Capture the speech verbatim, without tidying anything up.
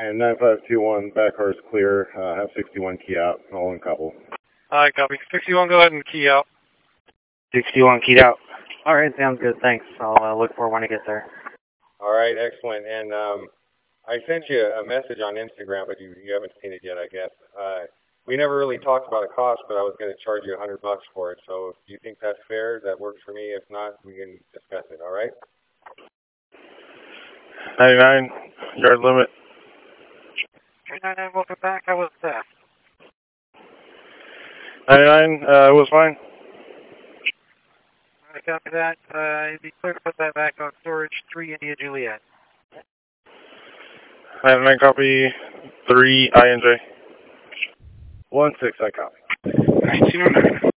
And nine five two one, back car is clear. Uh, have sixty-one key out, all in couple. Alright, copy. sixty-one, go ahead and key out. sixty-one keyed out. All right, sounds good. Thanks. I'll uh, look for when I get there. All right, excellent. And um, I sent you a message on Instagram, but you, you haven't seen it yet, I guess. Uh, we never really talked about a cost, but I was going to charge you a hundred bucks for it. So if you think that's fair, that works for me. If not, we can discuss it. All right? ninety-nine, yard limit. three nine nine, welcome back. How was that? ninety-nine, uh, it was fine. Alright, copy that. Uh, you'd be clear to put that back on storage, three India Juliet. ninety-nine, copy, three I N J. one six, I copy. nineteen oh nine.